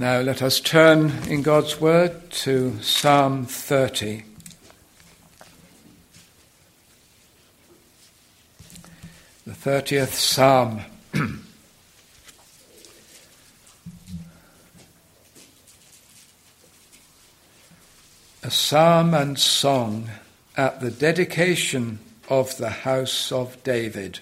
Now let us turn in God's word to Psalm 30. The 30th Psalm. A psalm and song at the dedication of the house of David.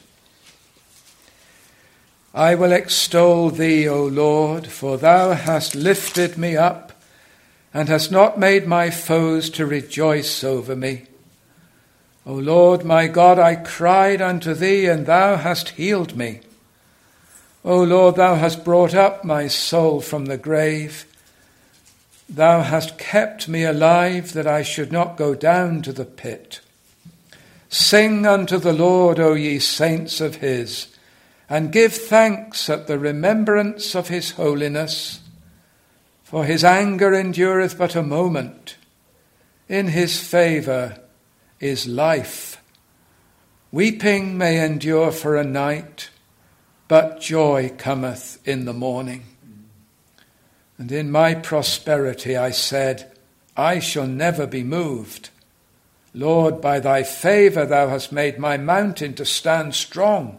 I will extol thee, O Lord, for thou hast lifted me up, and hast not made my foes to rejoice over me. O Lord my God, I cried unto thee, and thou hast healed me. O Lord, thou hast brought up my soul from the grave. Thou hast kept me alive, that I should not go down to the pit. Sing unto the Lord, O ye saints of his, and give thanks at the remembrance of his holiness. For his anger endureth but a moment. In his favour is life. Weeping may endure for a night, but joy cometh in the morning. And in my prosperity I said, I shall never be moved. Lord, by thy favour thou hast made my mountain to stand strong.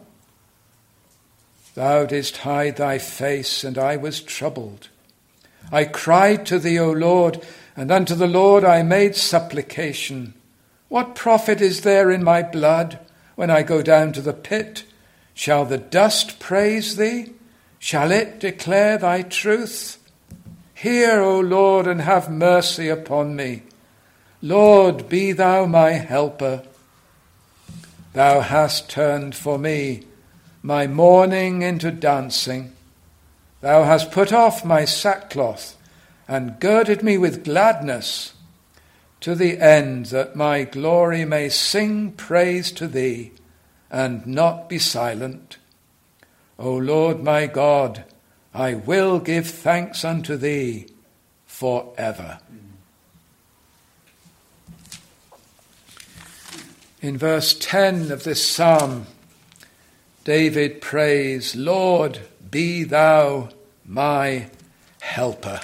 Thou didst hide thy face, and I was troubled. I cried to thee, O Lord, and unto the Lord I made supplication. What profit is there in my blood when I go down to the pit? Shall the dust praise thee? Shall it declare thy truth? Hear, O Lord, and have mercy upon me. Lord, be thou my helper. Thou hast turned for me my mourning into dancing. Thou hast put off my sackcloth and girded me with gladness, to the end that my glory may sing praise to thee and not be silent. O Lord my God, I will give thanks unto thee forever. In verse 10 of this psalm, David prays, Lord, be thou my helper.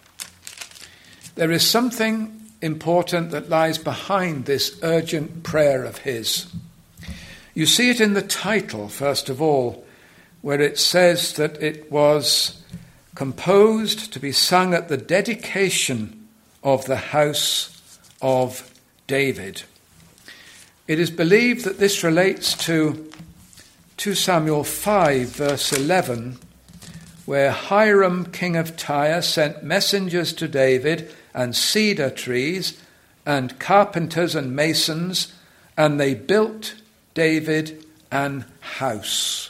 There is something important that lies behind this urgent prayer of his. You see it in the title, first of all, where it says that it was composed to be sung at the dedication of the house of David. It is believed that this relates to 2 Samuel 5, verse 11, where Hiram, king of Tyre, sent messengers to David and cedar trees and carpenters and masons, and they built David an house,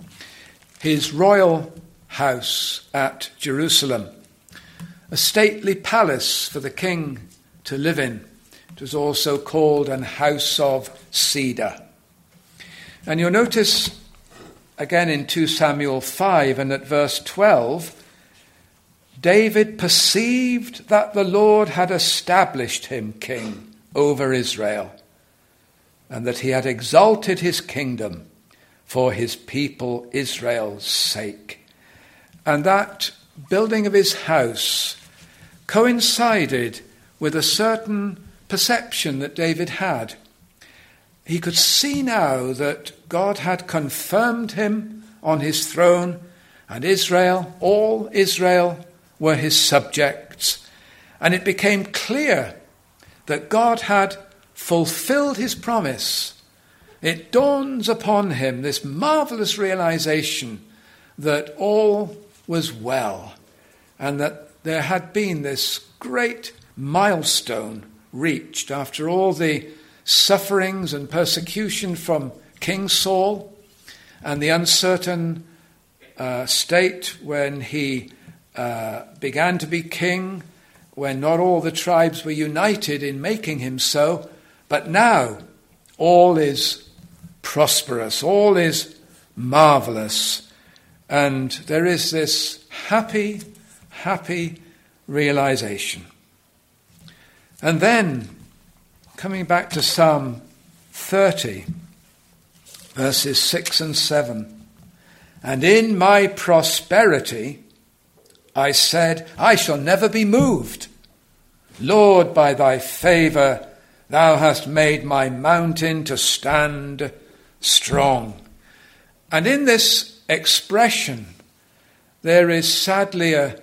his royal house at Jerusalem, a stately palace for the king to live in. It was also called an house of cedar. And you'll notice again in 2 Samuel 5 and at verse 12, David perceived that the Lord had established him king over Israel, and that he had exalted his kingdom for his people Israel's sake. And that building of his house coincided with a certain perception that David had. He could see now that God had confirmed him on his throne, and Israel, all Israel, were his subjects. And it became clear that God had fulfilled his promise. It dawns upon him this marvelous realization that all was well, and that there had been this great milestone reached after all the sufferings and persecution from King Saul and the uncertain state when he began to be king, when not all the tribes were united in making him so. But now all is prosperous, all is marvelous, and there is this happy realization. And then, coming back to Psalm 30, verses 6 and 7, and in my prosperity I said, I shall never be moved. Lord, by thy favour, thou hast made my mountain to stand strong. And in this expression, there is sadly a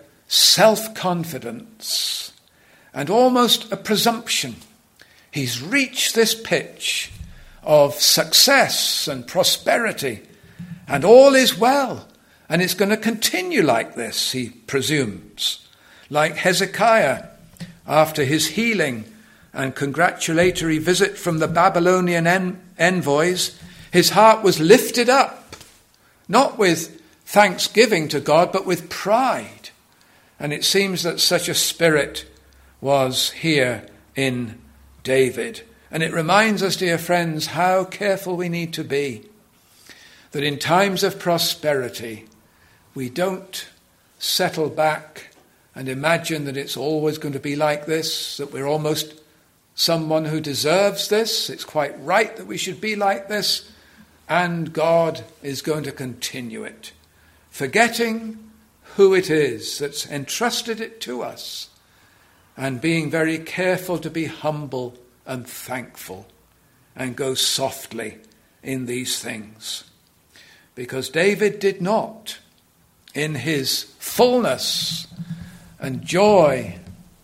self-confidence and almost a presumption. He's reached this pitch of success and prosperity, and all is well, and it's going to continue like this, he presumes. Like Hezekiah, after his healing and congratulatory visit from the Babylonian envoys, his heart was lifted up, not with thanksgiving to God, but with pride. And it seems that such a spirit was here in David. And it reminds us, dear friends, how careful we need to be, that in times of prosperity, we don't settle back and imagine that it's always going to be like this, that we're almost someone who deserves this. It's quite right that we should be like this, and God is going to continue it, forgetting who it is that's entrusted it to us, and being very careful to be humble and thankful and go softly in these things. Because David did not, in his fullness and joy,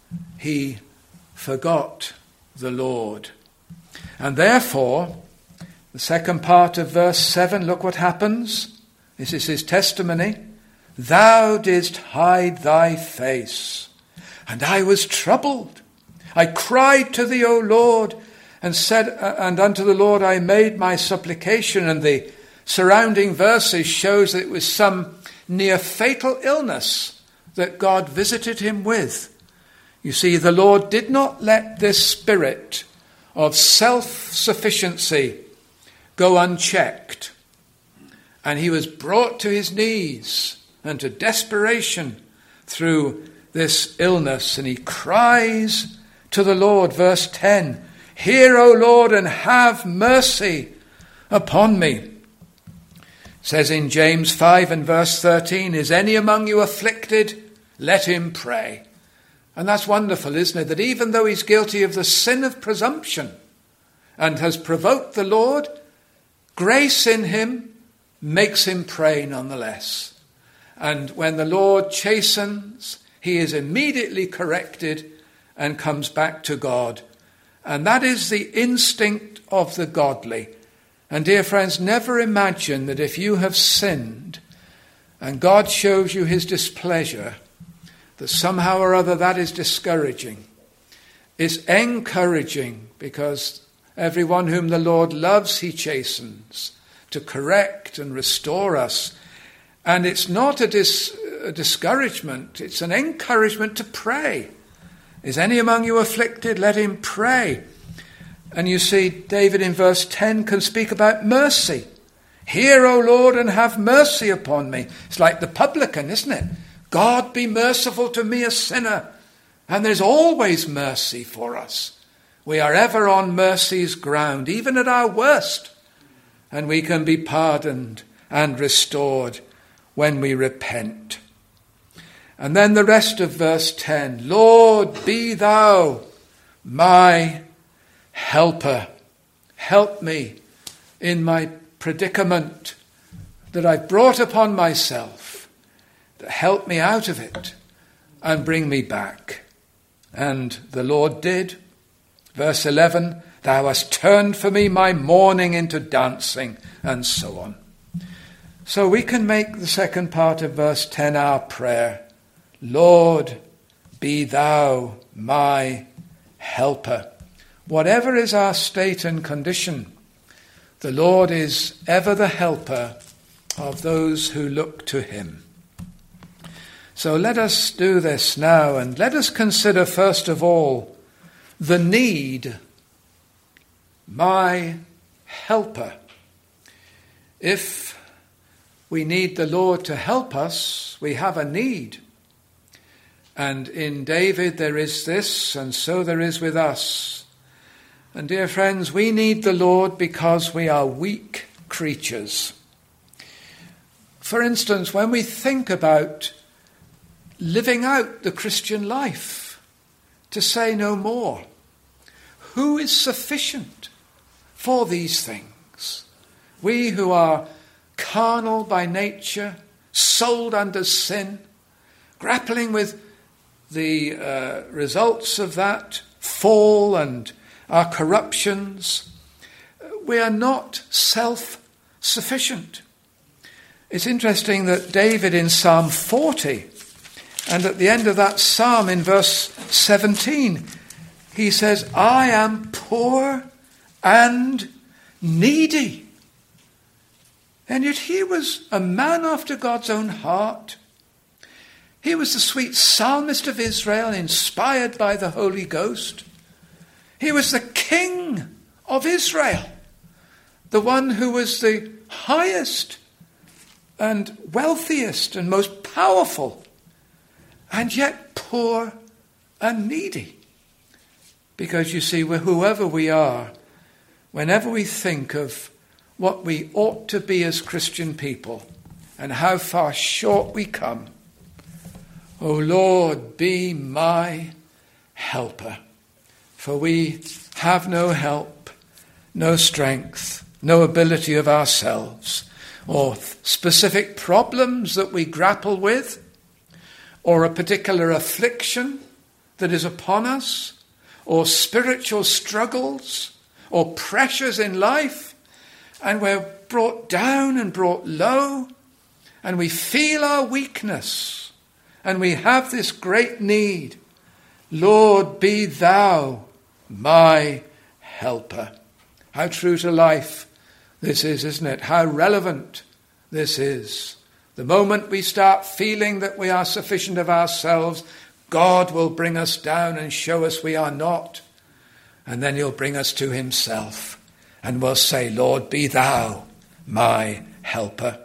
he forgot the Lord. And therefore, the second part of verse 7, look what happens. This is his testimony. Thou didst hide thy face, and I was troubled. I cried to thee, O Lord, and said, and unto the Lord I made my supplication. And the surrounding verses shows that it was some near fatal illness that God visited him with. You see, the Lord did not let this spirit of self-sufficiency go unchecked. And he was brought to his knees and to desperation through this illness. And he cries to the Lord, verse 10, Hear, O Lord, and have mercy upon me. It says in James 5 and verse 13, Is any among you afflicted? Let him pray. And that's wonderful, isn't it? That even though he's guilty of the sin of presumption and has provoked the Lord, grace in him makes him pray nonetheless. And when the Lord chastens, he is immediately corrected and comes back to God. And that is the instinct of the godly. And dear friends, never imagine that if you have sinned and God shows you his displeasure, that somehow or other that is discouraging. It's encouraging, because everyone whom the Lord loves he chastens to correct and restore us. And it's not a discouragement, it's an encouragement to pray. Is any among you afflicted? Let him pray. And you see, David in verse 10 can speak about mercy. Hear, O Lord, and have mercy upon me. It's like the publican, isn't it? God, be merciful to me, a sinner. And there's always mercy for us. We are ever on mercy's ground, even at our worst. And we can be pardoned and restored when we repent. And then the rest of verse 10, Lord, be thou my helper. Help me in my predicament that I've brought upon myself. Help me out of it and bring me back. And the Lord did. Verse 11, Thou hast turned for me my mourning into dancing, and so on. So we can make the second part of verse 10 our prayer. Lord, be thou my helper. Whatever is our state and condition, the Lord is ever the helper of those who look to him. So let us do this now, and let us consider first of all the need, my helper. If we need the Lord to help us, we have a need. And in David there is this, and so there is with us. And dear friends, we need the Lord because we are weak creatures. For instance, when we think about living out the Christian life, to say no more. Who is sufficient for these things? We who are carnal by nature, sold under sin, grappling with the results of that fall and our corruptions, we are not self-sufficient. It's interesting that David in Psalm 40, and at the end of that psalm in verse 17, he says, I am poor and needy. And yet he was a man after God's own heart. He was the sweet psalmist of Israel, inspired by the Holy Ghost. He was the king of Israel, the one who was the highest and wealthiest and most powerful, and yet poor and needy. Because you see, whoever we are, whenever we think of what we ought to be as Christian people and how far short we come, O Lord, be my helper. For we have no help, no strength, no ability of ourselves, or specific problems that we grapple with, or a particular affliction that is upon us, or spiritual struggles, or pressures in life, and we're brought down and brought low, and we feel our weakness, and we have this great need. Lord, be thou my helper. How true to life this is, isn't it? How relevant this is. The moment we start feeling that we are sufficient of ourselves, God will bring us down and show us we are not. And then he'll bring us to himself and we'll say, Lord, be thou my helper.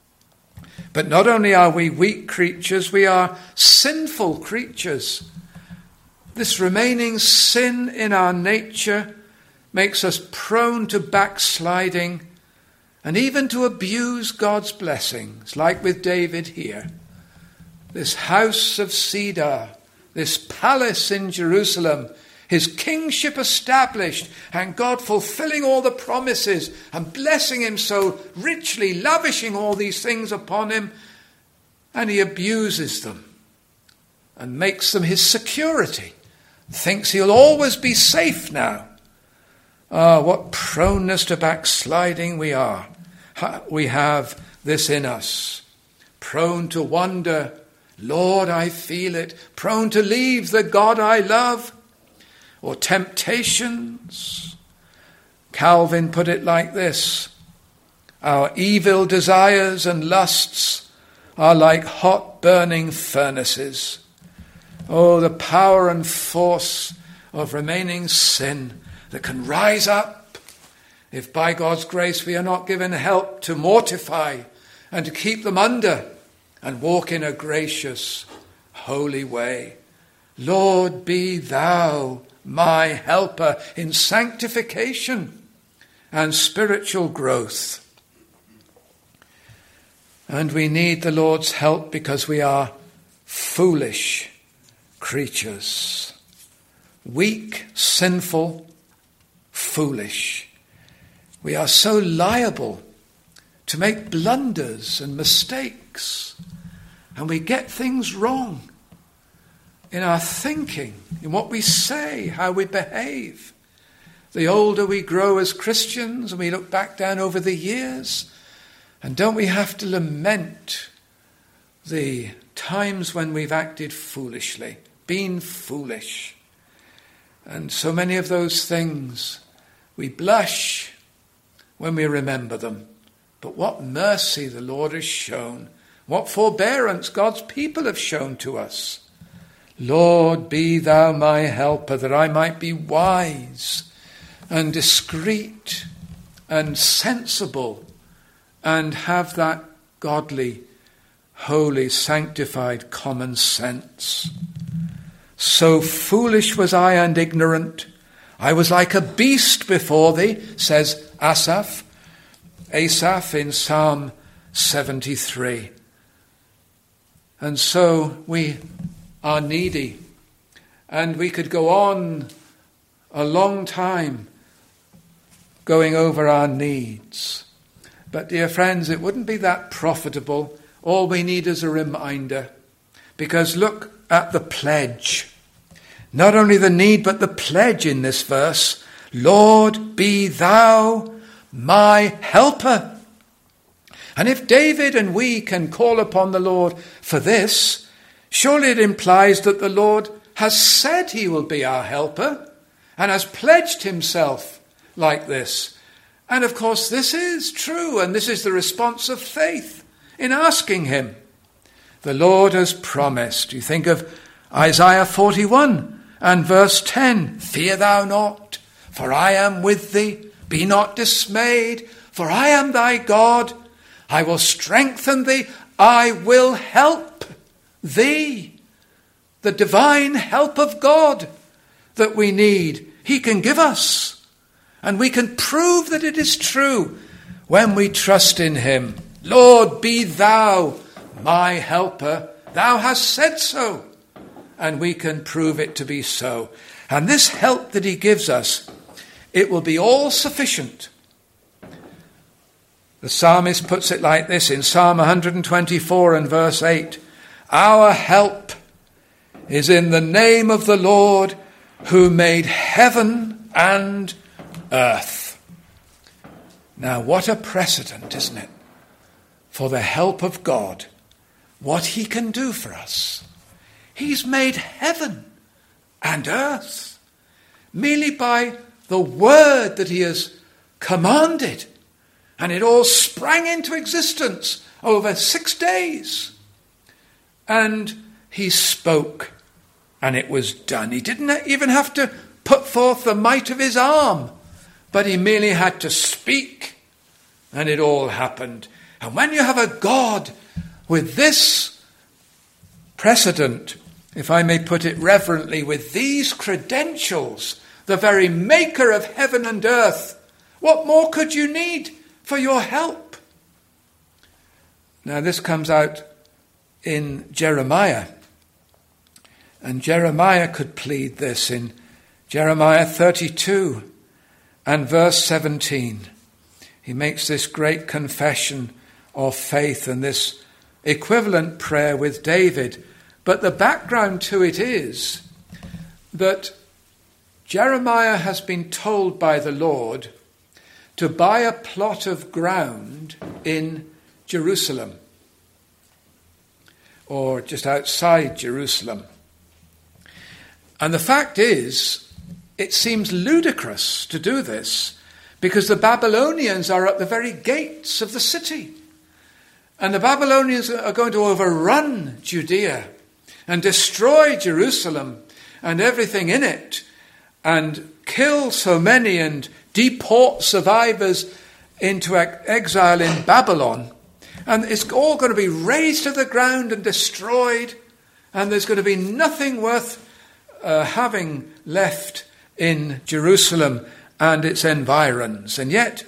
But not only are we weak creatures, we are sinful creatures. This remaining sin in our nature makes us prone to backsliding and even to abuse God's blessings, like with David here. This house of cedar, this palace in Jerusalem, his kingship established, and God fulfilling all the promises and blessing him so richly, lavishing all these things upon him, and he abuses them and makes them his security, thinks he'll always be safe now. Ah, what proneness to backsliding we are. We have this in us. Prone to wonder, Lord, I feel it. Prone to leave the God I love. Or temptations. Calvin put it like this: our evil desires and lusts are like hot burning furnaces. Oh, the power and force of remaining sin that can rise up if by God's grace we are not given help to mortify and to keep them under and walk in a gracious, holy way. Lord, be thou my helper in sanctification and spiritual growth. And we need the Lord's help because we are foolish creatures. Weak, sinful, foolish. We are so liable to make blunders and mistakes, and we get things wrong in our thinking, in what we say, how we behave. The older we grow as Christians and we look back down over the years, and don't we have to lament the times when we've acted foolishly, been foolish. And so many of those things, we blush when we remember them. But what mercy the Lord has shown, what forbearance God's people have shown to us. Lord, be thou my helper, that I might be wise and discreet and sensible and have that godly, holy, sanctified common sense. So foolish was I and ignorant. I was like a beast before thee, says Asaph in Psalm 73. And so we are needy. And we could go on a long time going over our needs. But dear friends, it wouldn't be that profitable. All we need is a reminder. Because look at the pledge. Not only the need, but the pledge in this verse. Lord, be thou my helper. And if David and we can call upon the Lord for this, surely it implies that the Lord has said he will be our helper and has pledged himself like this. And of course this is true, and this is the response of faith in asking him. The Lord has promised. You think of Isaiah 41 and verse 10. Fear thou not, for I am with thee. Be not dismayed, for I am thy God. I will strengthen thee. I will help thee. The divine help of God that we need, he can give us. And we can prove that it is true when we trust in him. Lord, be thou my helper. Thou hast said so. And we can prove it to be so. And this help that he gives us, it will be all sufficient. The psalmist puts it like this in Psalm 124 and verse 8. Our help is in the name of the Lord who made heaven and earth. Now what a precedent, isn't it? For the help of God, what he can do for us. He's made heaven and earth merely by the word that he has commanded. And it all sprang into existence over 6 days. And he spoke, and it was done. He didn't even have to put forth the might of his arm, but he merely had to speak, and it all happened. And when you have a God with this precedent, if I may put it reverently, with these credentials, the very maker of heaven and earth, what more could you need for your help? Now this comes out in Jeremiah. And Jeremiah could plead this in Jeremiah 32 and verse 17. He makes this great confession of faith and this equivalent prayer with David. But the background to it is that Jeremiah has been told by the Lord to buy a plot of ground in Jerusalem, or just outside Jerusalem. And the fact is, it seems ludicrous to do this because the Babylonians are at the very gates of the city. And the Babylonians are going to overrun Judea and destroy Jerusalem and everything in it and kill so many and deport survivors into exile in Babylon. And it's all going to be razed to the ground and destroyed. And there's going to be nothing worth having left in Jerusalem and its environs. And yet,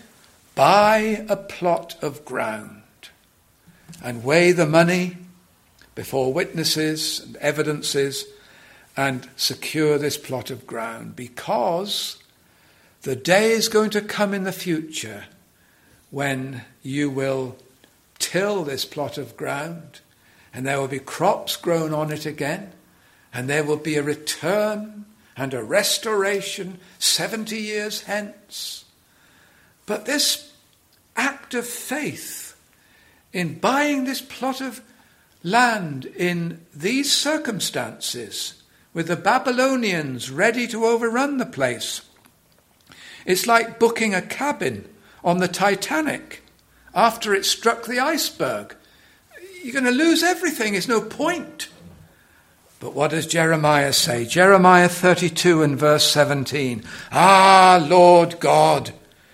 buy a plot of ground and weigh the money before witnesses and evidences and secure this plot of ground, because the day is going to come in the future when you will till this plot of ground and there will be crops grown on it again, and there will be a return and a restoration 70 years hence. But this act of faith in buying this plot of land in these circumstances, with the Babylonians ready to overrun the place, it's like booking a cabin on the Titanic after it struck the iceberg. You're going to lose everything. There's no point. But what does Jeremiah say? Jeremiah 32 and verse 17. Ah, Lord God,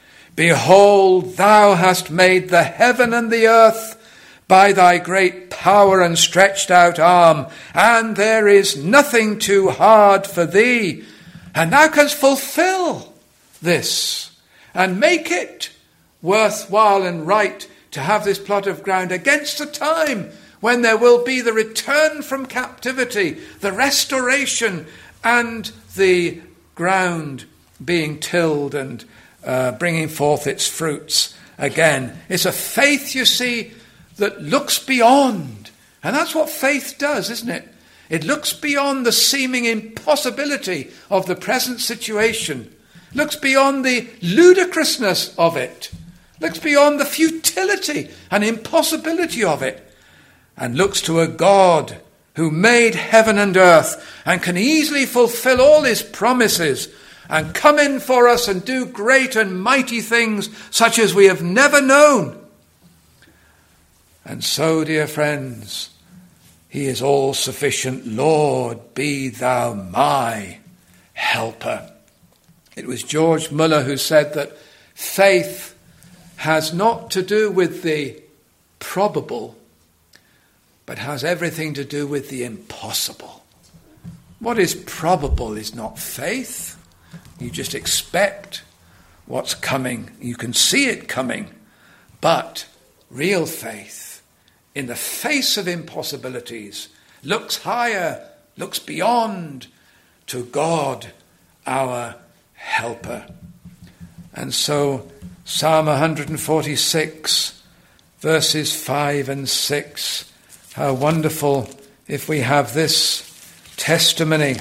behold, thou hast made the heaven and the earth by thy great power and stretched out arm, and there is nothing too hard for thee. And thou canst fulfill this and make it worthwhile and right to have this plot of ground against a time when there will be the return from captivity, the restoration, and the ground being tilled and bringing forth its fruits again. It's a faith, you see, that looks beyond. And that's what faith does, isn't it? It looks beyond the seeming impossibility of the present situation, looks beyond the ludicrousness of it, looks beyond the futility and impossibility of it, and looks to a God who made heaven and earth and can easily fulfill all his promises and come in for us and do great and mighty things such as we have never known. And so, dear friends, he is all sufficient. Lord, be thou my helper. It was George Muller who said that faith has not to do with the probable, but has everything to do with the impossible. What is probable is not faith. You just expect what's coming. You can see it coming. But real faith, in the face of impossibilities, looks higher, looks beyond to God, our helper. And so Psalm 146, verses 5 and 6, how wonderful if we have this testimony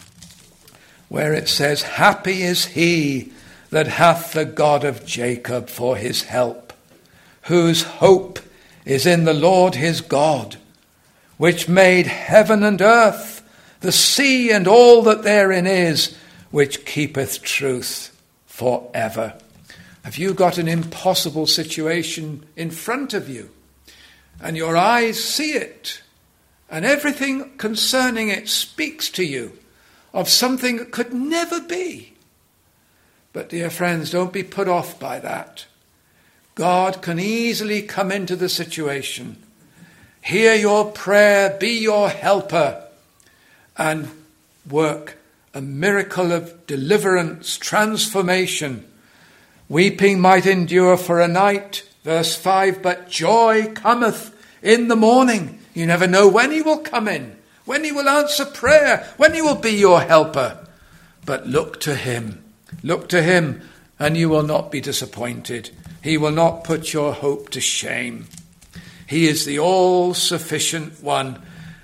where it says, happy is he that hath the God of Jacob for his help, whose hope is in the Lord his God, which made heaven and earth, the sea and all that therein is, which keepeth truth forever. Have you got an impossible situation in front of you, and your eyes see it, and everything concerning it speaks to you of something that could never be? But dear friends, don't be put off by that. God can easily come into the situation, hear your prayer, be your helper, and work a miracle of deliverance, transformation. Weeping might endure for a night, verse 5, but joy cometh in the morning. You never know when he will come in, when he will answer prayer, when he will be your helper. But look to him, and you will not be disappointed. He will not put your hope to shame. He is the all-sufficient one.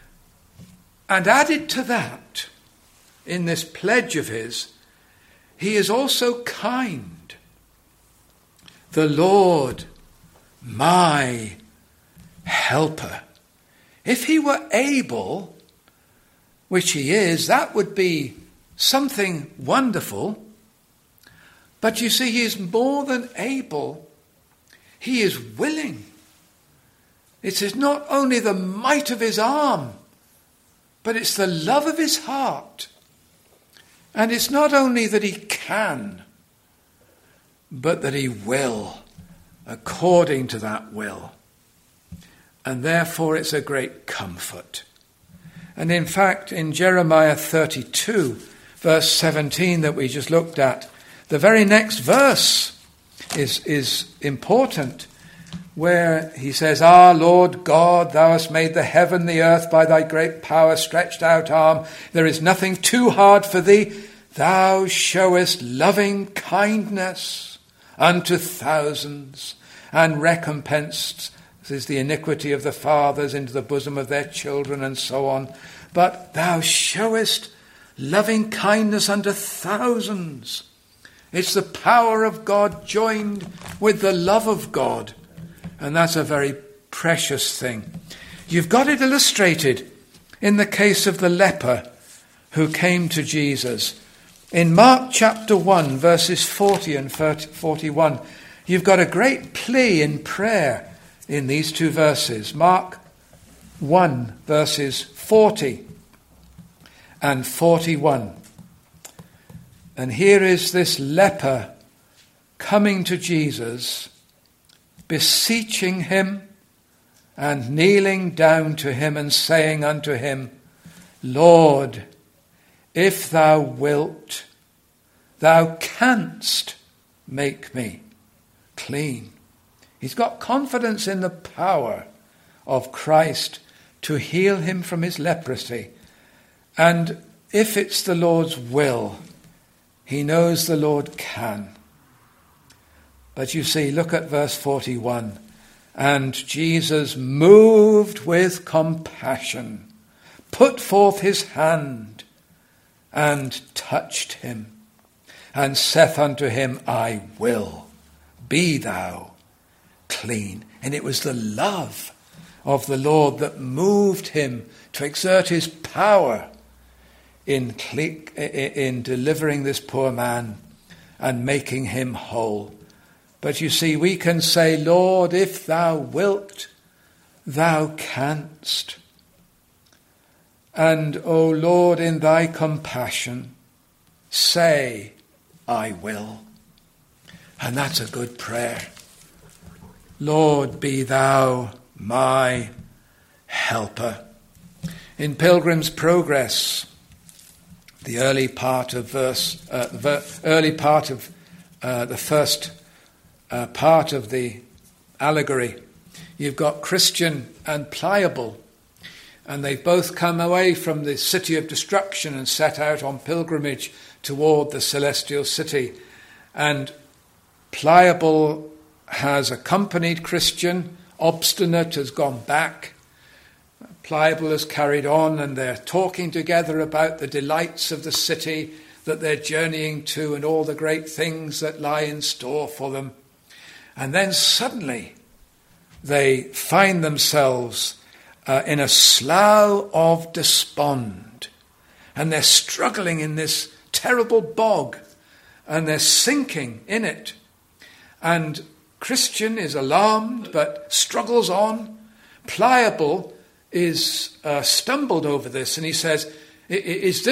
And added to that, in this pledge of his, he is also kind. The Lord, my helper. If he were able, which he is, that would be something wonderful. But you see, he is more than able. He is willing. It is not only the might of his arm, but it's the love of his heart. And it's not only that he can, but that he will, according to that will. And therefore it's a great comfort. And in fact, in Jeremiah 32, verse 17 that we just looked at, the very next verse is important, where he says, Ah, Lord God, thou hast made the heaven, the earth by thy great power, stretched out arm. There is nothing too hard for thee. Thou showest loving kindness unto thousands, and recompensed is the iniquity of the fathers into the bosom of their children, and so on. But thou showest loving kindness unto thousands. It's the power of God joined with the love of God. And that's a very precious thing. You've got it illustrated in the case of the leper who came to Jesus. In Mark chapter 1, verses 40 and 41, you've got a great plea in prayer in these two verses. Mark 1, verses 40 and 41. And here is this leper coming to Jesus, beseeching him and kneeling down to him and saying unto him, Lord, if thou wilt, thou canst make me clean. He's got confidence in the power of Christ to heal him from his leprosy. And if it's the Lord's will, he knows the Lord can. But you see, look at verse 41. And Jesus, moved with compassion, put forth his hand and touched him, and saith unto him, I will, be thou clean. And it was the love of the Lord that moved him to exert his power in delivering this poor man and making him whole. But you see, we can say, Lord, if thou wilt, thou canst. And, O Lord, in thy compassion, say, I will. And that's a good prayer. Lord, be thou my helper. In Pilgrim's Progress, the early part of the first part of the allegory, you've got Christian and Pliable, and they've both come away from the city of destruction and set out on pilgrimage toward the celestial city. And Pliable has accompanied Christian, Obstinate has gone back. Pliable has carried on, and they're talking together about the delights of the city that they're journeying to and all the great things that lie in store for them. And then suddenly they find themselves in a slough of despond, and they're struggling in this terrible bog, and they're sinking in it. And Christian is alarmed but struggles on. Pliable is stumbled over this, and he says, is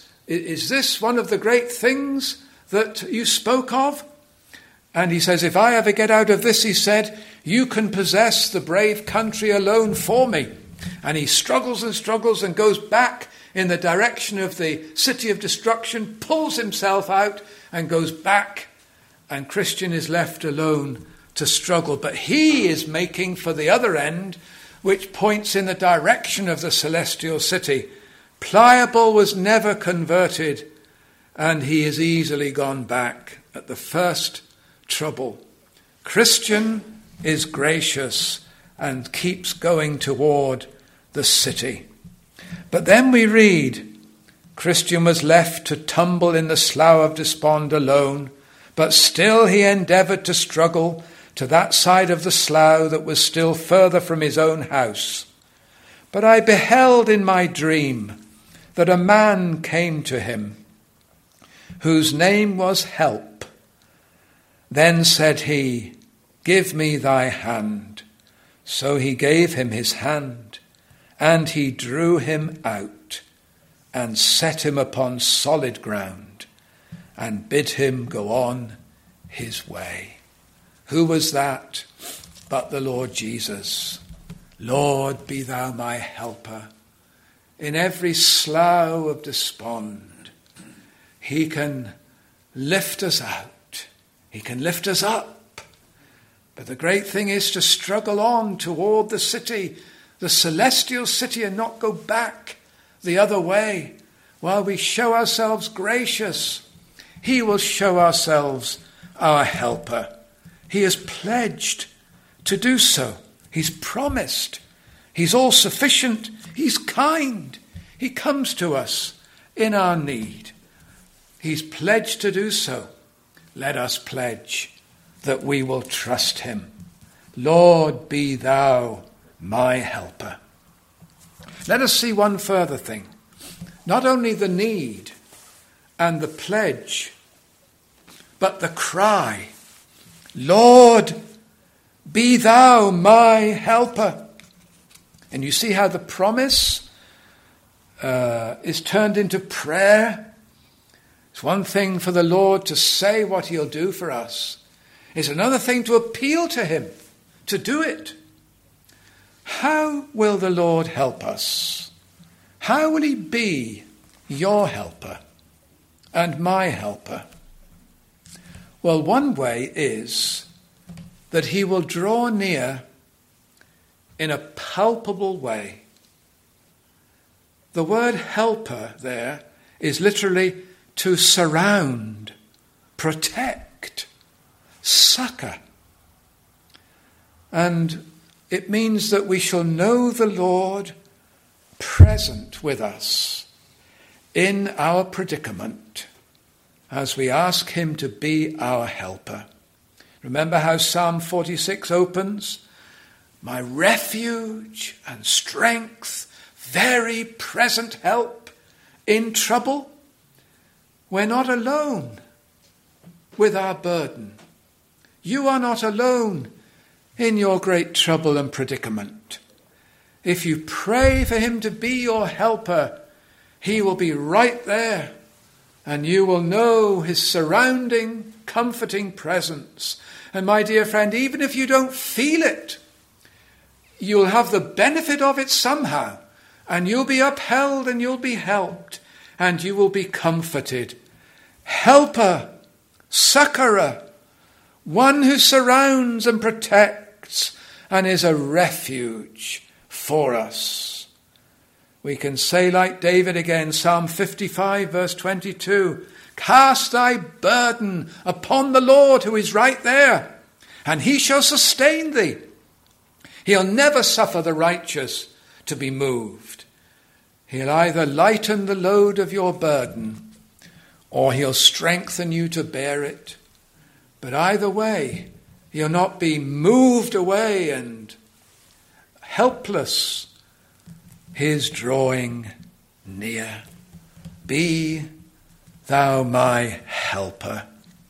this one of the great things that you spoke of? And he says, if I ever get out of this, he said, you can possess the brave country alone for me. And he struggles and struggles and goes back in the direction of the city of destruction, pulls himself out and goes back, and Christian is left alone to struggle. But he is making for the other end, which points in the direction of the celestial city. Pliable was never converted, and he has easily gone back at the first trouble. Christian is gracious and keeps going toward the city. But then we read, Christian was left to tumble in the slough of despond alone, but still he endeavoured to struggle to that side of the slough that was still further from his own house. But I beheld in my dream that a man came to him, whose name was Help. Then said he, give me thy hand. So he gave him his hand, and he drew him out, and set him upon solid ground, and bid him go on his way. Who was that but the Lord Jesus? Lord, be thou my helper. In every slough of despond, he can lift us out. He can lift us up. But the great thing is to struggle on toward the city, the celestial city, and not go back the other way. While we show ourselves gracious, he will show ourselves our helper. He has pledged to do so. He's promised. He's all sufficient. He's kind. He comes to us in our need. He's pledged to do so. Let us pledge that we will trust him. Lord, be thou my helper. Let us see one further thing. Not only the need and the pledge, but the cry, Lord, be thou my helper. And you see how the promise is turned into prayer. It's one thing for the Lord to say what he'll do for us. It's another thing to appeal to him, to do it. How will the Lord help us? How will he be your helper and my helper? Well, one way is that he will draw near in a palpable way The word helper there is literally to surround, protect, succor. And it means that we shall know the Lord present with us in our predicament as we ask him to be our helper. Remember how Psalm 46 opens? My refuge and strength, very present help in trouble. We're not alone with our burden. You are not alone in your great trouble and predicament. If you pray for him to be your helper, he will be right there, and you will know his surrounding, comforting presence. And my dear friend, even if you don't feel it, you'll have the benefit of it somehow, and you'll be upheld and you'll be helped, and you will be comforted. Helper, succorer, one who surrounds and protects and is a refuge for us. We can say like David again, Psalm 55 verse 22, cast thy burden upon the Lord who is right there, and he shall sustain thee. He'll never suffer the righteous to be moved. He'll either lighten the load of your burden or he'll strengthen you to bear it. But either way, he'll not be moved away and helpless. His drawing near. Be thou my helper.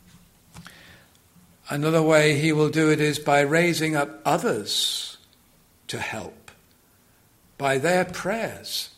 Another way he will do it is by raising up others to help, by their prayers.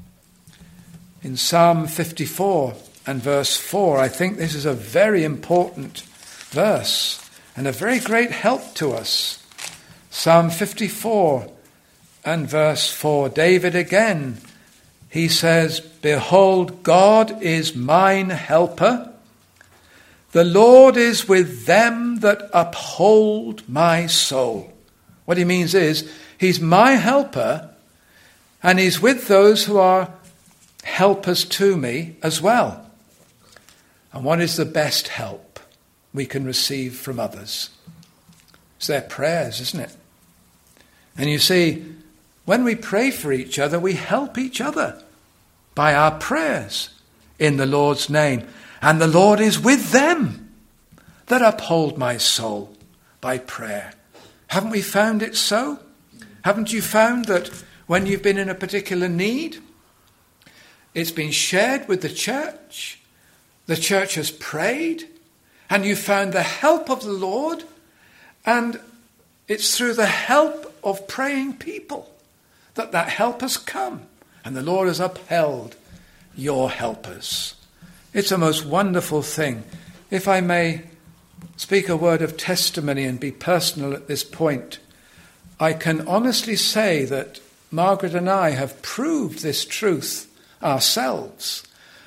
In Psalm 54 and verse 4, I think this is a very important verse and a very great help to us. Psalm 54 and verse 4, David again, he says, behold, God is mine helper. The Lord is with them that uphold my soul. What he means is, he's my helper, and he's with those who are helpers to me as well. And what is the best help we can receive from others? It's their prayers, isn't it? And you see, when we pray for each other, we help each other by our prayers in the Lord's name. And the Lord is with them that uphold my soul by prayer. Haven't we found it so? Haven't you found that when you've been in a particular need, it's been shared with the church has prayed, and you found the help of the Lord, and it's through the help of praying people that help has come, and the Lord has upheld your helpers. It's a most wonderful thing. If I may speak a word of testimony and be personal at this point, I can honestly say that Margaret and I have proved this truth ourselves.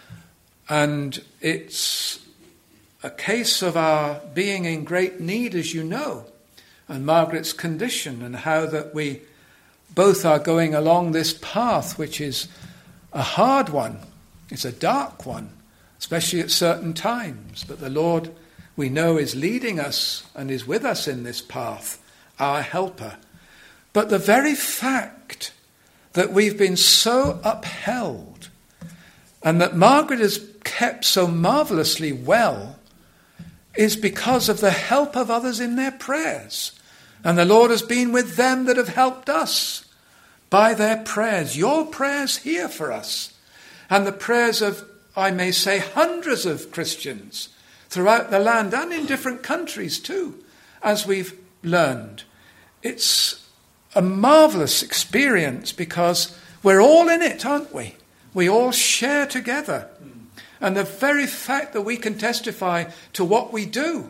And it's a case of our being in great need, as you know, and Margaret's condition, and how that we both are going along this path, which is a hard one. It's a dark one, especially at certain times. But the Lord, we know, is leading us and is with us in this path, our helper. But the very fact that we've been so upheld and that Margaret has kept so marvellously well is because of the help of others in their prayers. And the Lord has been with them that have helped us by their prayers. Your prayers here for us, and the prayers of, I may say, hundreds of Christians throughout the land and in different countries too, as we've learned. It's a marvellous experience because we're all in it, aren't we? We all share together. And the very fact that we can testify to what we do,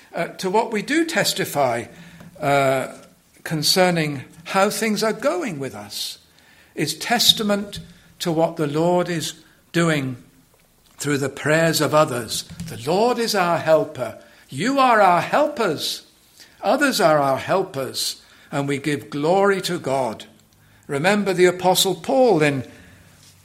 testify concerning how things are going with us, is testament to what the Lord is doing through the prayers of others. The Lord is our helper. You are our helpers. Others are our helpers. And we give glory to God. Remember the Apostle Paul in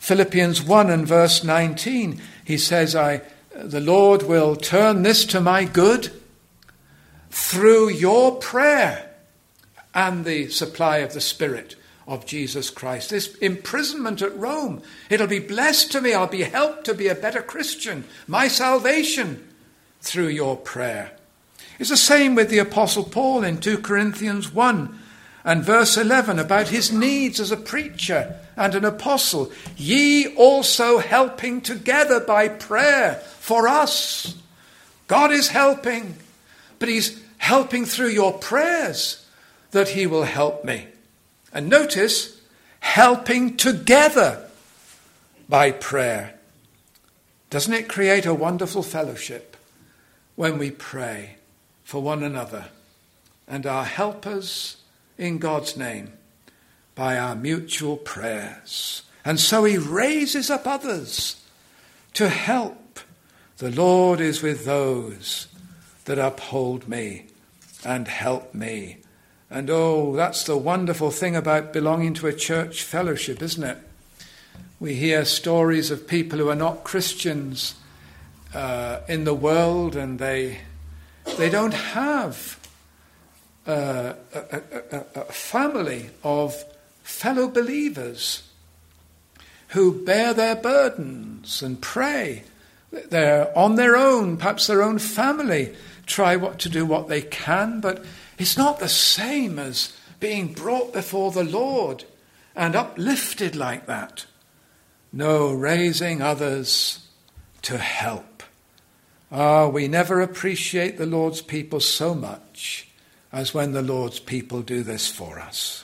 Philippians 1 and verse 19, he says, the Lord will turn this to my good through your prayer and the supply of the Spirit of Jesus Christ. This imprisonment at Rome, it'll be blessed to me. I'll be helped to be a better Christian. My salvation through your prayer. It's the same with the Apostle Paul in 2 Corinthians 1 and verse 11 about his needs as a preacher and an apostle. Ye also helping together by prayer for us. God is helping, but he's helping through your prayers that he will help me. And notice, helping together by prayer. Doesn't it create a wonderful fellowship when we pray for one another and are helpers in God's name by our mutual prayers? And so he raises up others to help. The Lord is with those that uphold me and help me. And oh, that's the wonderful thing about belonging to a church fellowship, isn't it? We hear stories of people who are not Christians in the world, and they don't have a family of fellow believers who bear their burdens and pray. They're on their own, perhaps their own family try to do what they can, but it's not the same as being brought before the Lord and uplifted like that. No, raising others to help. We never appreciate the Lord's people so much as when the Lord's people do this for us.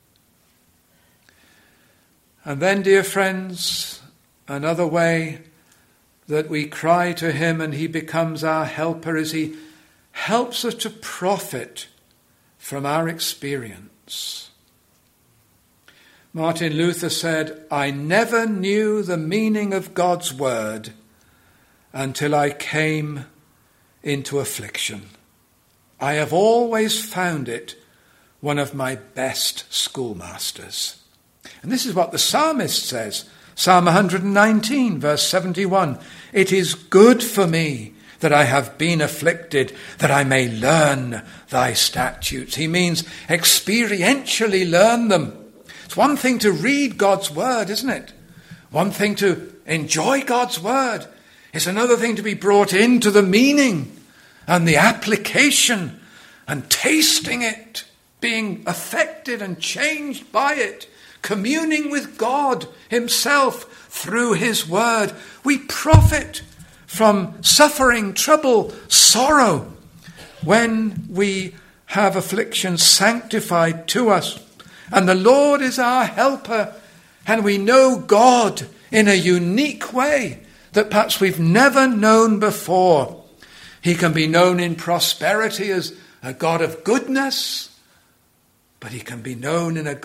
And then, dear friends, another way that we cry to him and he becomes our helper is he helps us to profit from our experience. Martin Luther said, I never knew the meaning of God's word until I came into affliction. I have always found it one of my best schoolmasters. And this is what the psalmist says. Psalm 119, verse 71. It is good for me that I have been afflicted, that I may learn thy statutes. He means experientially learn them. It's one thing to read God's word, isn't it? One thing to enjoy God's word. It's another thing to be brought into the meaning and the application and tasting it, being affected and changed by it, communing with God himself through his word. We profit from suffering, trouble, sorrow when we have affliction sanctified to us. And the Lord is our helper, and we know God in a unique way that perhaps we've never known before. He can be known in prosperity as a God of goodness, but he can be known in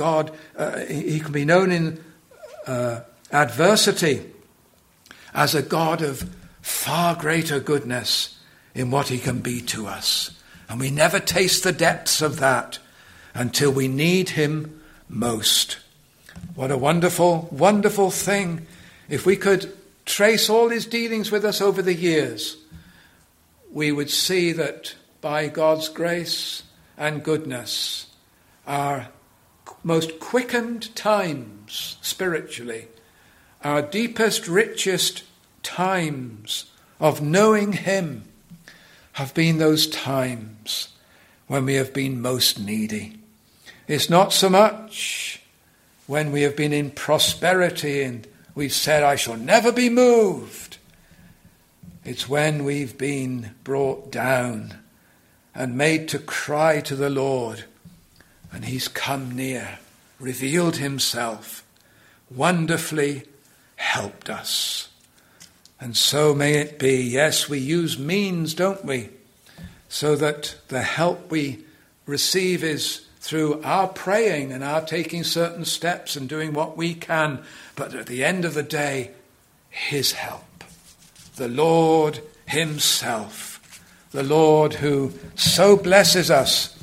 adversity as a God of far greater goodness in what he can be to us. And we never taste the depths of that until we need him most. What a wonderful, wonderful thing. If we could trace all his dealings with us over the years, we would see that by God's grace and goodness, our most quickened times spiritually, our deepest, richest times of knowing him have been those times when we have been most needy. It's not so much when we have been in prosperity and we've said, I shall never be moved. It's when we've been brought down and made to cry to the Lord, and he's come near, revealed himself, wonderfully helped us. And so may it be. Yes, we use means, don't we? So that the help we receive is through our praying and our taking certain steps and doing what we can. But at the end of the day, his help. The Lord himself. The Lord who so blesses us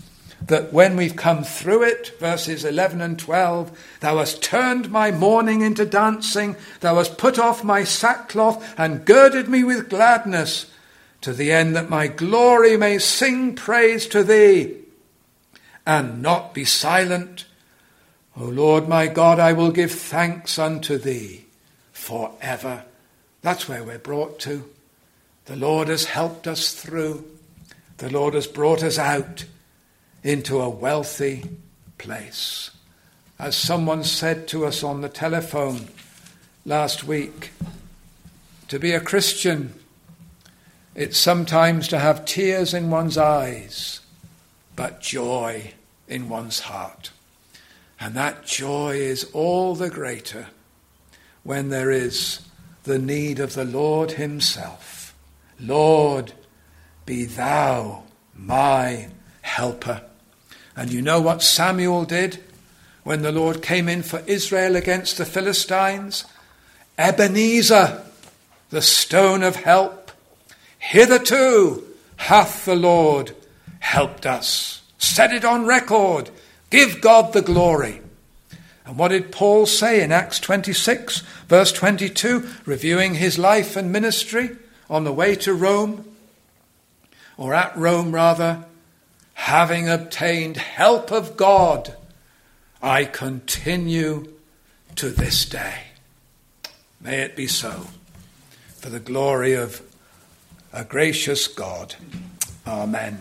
that when we've come through it, verses 11 and 12, thou hast turned my mourning into dancing, thou hast put off my sackcloth and girded me with gladness, to the end that my glory may sing praise to thee and not be silent. O Lord my God, I will give thanks unto thee forever. That's where we're brought to. The Lord has helped us through. The Lord has brought us out into a wealthy place. As someone said to us on the telephone last week, to be a Christian, it's sometimes to have tears in one's eyes, but joy in one's heart. And that joy is all the greater when there is the need of the Lord himself. Lord, be thou my helper. And you know what Samuel did when the Lord came in for Israel against the Philistines? Ebenezer, the stone of help. Hitherto hath the Lord helped us. Set it on record. Give God the glory. And what did Paul say in Acts 26, verse 22, reviewing his life and ministry on the way to Rome, or at Rome rather? Having obtained help of God, I continue to this day. May it be so, for the glory of a gracious God. Amen.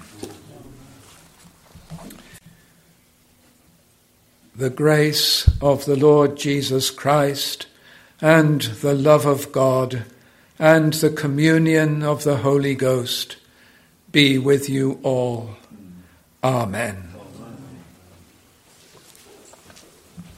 The grace of the Lord Jesus Christ, and the love of God, and the communion of the Holy Ghost be with you all. Amen.